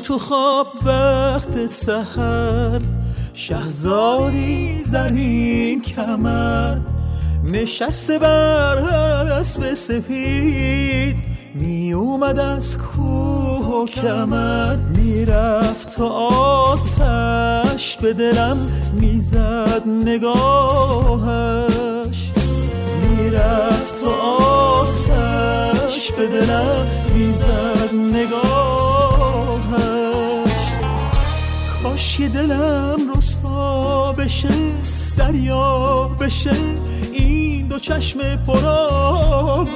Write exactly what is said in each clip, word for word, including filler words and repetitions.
تو خواب وقت سحر، شهزادی زرین کمر نشسته بر اسب سپید، می اومد از کوه و کمر، میرفت تو آتش به دلم میزد نگاهش، میرفت تو آتش به دلم میزد نگاهش. کاش یه دلم رسوا بشه، دریا بشه این دو چشم پرآبم،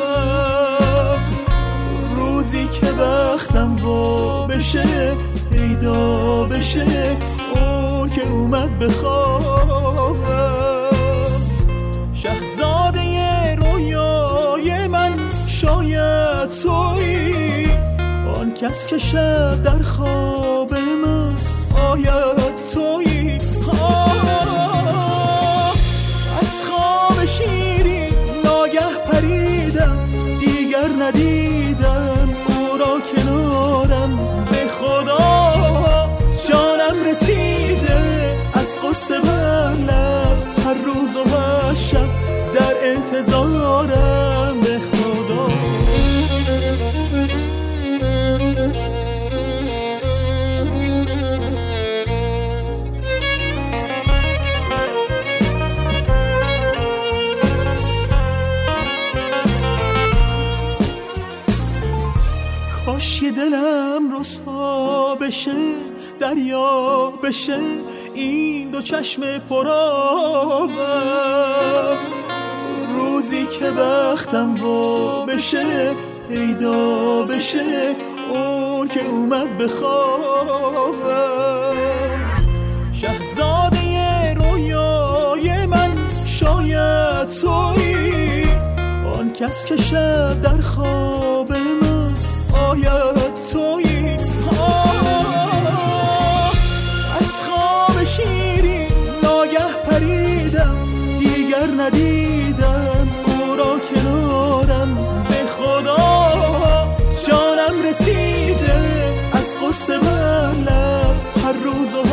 روزی که بختم وا بشه، پیدا بشه اون که اومد به خوابم. شهزاده رویای من شاید تویی، آن کس که شب در خواب من آید تویی. از خواب شیری ناگه پریدم، دیگر ندیدم او را کنارم، به خدا جانم رسیده از قصه بر لب، هر روز و هر شب در انتظارم، به خدا. کاش یه دلم رسوا بشه، دریا بشه این دو چشم پرآبم، روزی که بختم وا بشه، پیدا بشه اون که اومد به خوابم. شهزاده رویای من شاید تویی، آن کس که شب در خواب من آید تویی. از خواب شیری ناگه پریدم، دیگر ندیدم او را کنارم، به خدا جانم رسیده از قصه بر لب، هر روز و